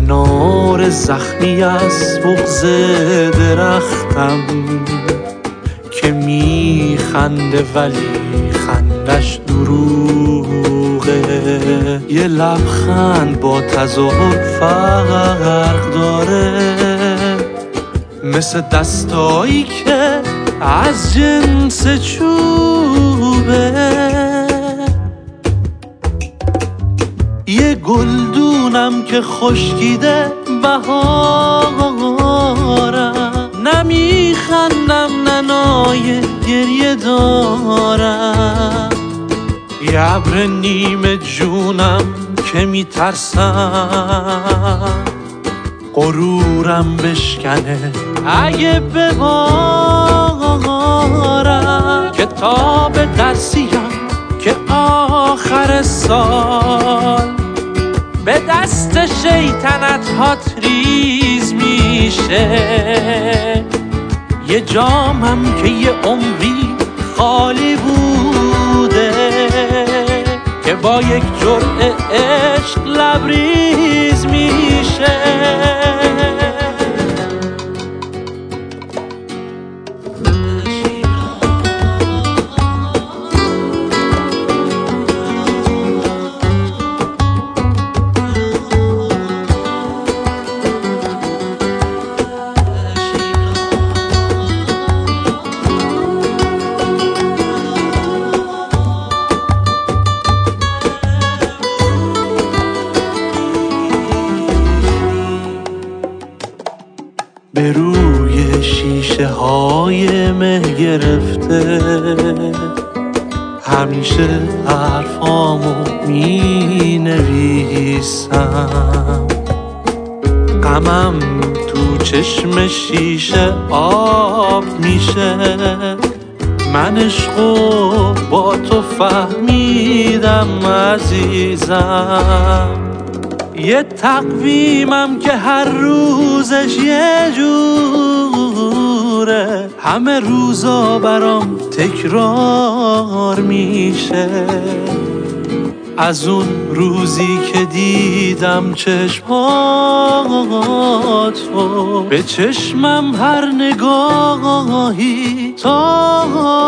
انار زخمی از بغض درختم که میخنده ولی خندش دروغه. یه لبخند با تظاهر فرق داره، مثل دستایی که از جنس چوبه. یه گلدونم که خشکیده بهارم، نمیخندم ننای گریه دارم. یه ابر نیمه جونم که میترسم غرورم بشکنه اگه ببارم. کتاب درسیم که آخر سال به دست شیطنت هات ریز میشه. یه جامم که یه عمری خالی بوده که با یک جرعه عشق لبریز میشه. به روی شیشه های مه گرفته همیشه حرفامو می نویسم. غمم تو چشم شیشه آب میشه. من عشقو با تو فهمیدم عزیزم. یه تقویمم که هر روزش یه جوره، همه روزا برام تکرار میشه. از اون روزی که دیدم چشماتو، به چشمم هر نگاهی تا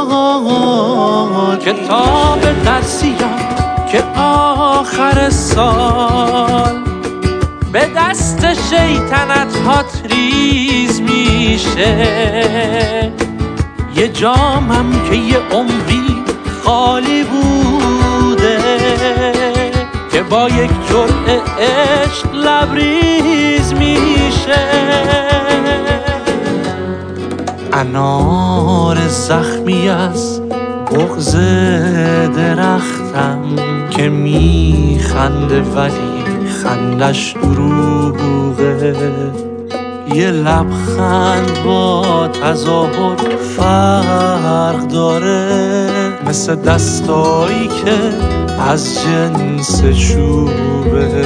کتاب درسیم که آخر سال به دست شیطنت هات ریز میشه. یه جامم که یه عمری خالی بوده که با یک جرعه عشق لبریز میشه. انار زخمی از بغض درختم که میخنده ولی خندش دروغه. یه لبخند با تظاهر فرق داره، مثل دستایی که از جنس چوبه.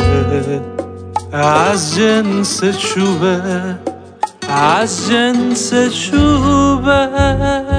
از جنس چوبه، از جنس چوبه.